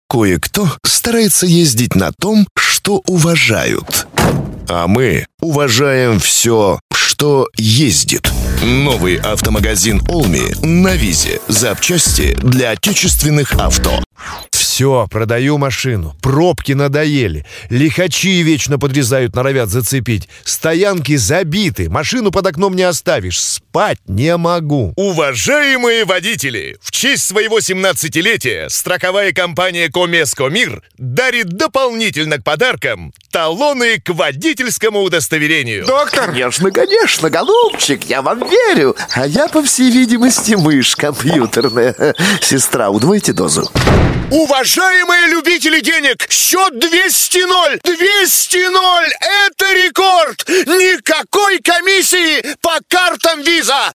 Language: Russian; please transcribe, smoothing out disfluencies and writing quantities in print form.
кое-кто старается ездить на том, что уважают. А мы уважаем все, что ездит. Новый автомагазин «Олми» на Визе. Запчасти для отечественных авто. Все, продаю машину. Пробки надоели. Лихачи вечно подрезают, норовят зацепить. Стоянки забиты. Машину под окном не оставишь. Спать не могу. Уважаемые водители! В честь своего 17-летия страховая компания «Комеско Мир» дарит дополнительно к подаркам талоны к водительскому удостоверению. Доктор! Конечно, голубчик, я вам верю. А я, по всей видимости, мышь компьютерная. Сестра, удвойте дозу. Уважаемые любители денег, счет 200-0! 200-0! Это рекорд! Никакой комиссии по картам Виза!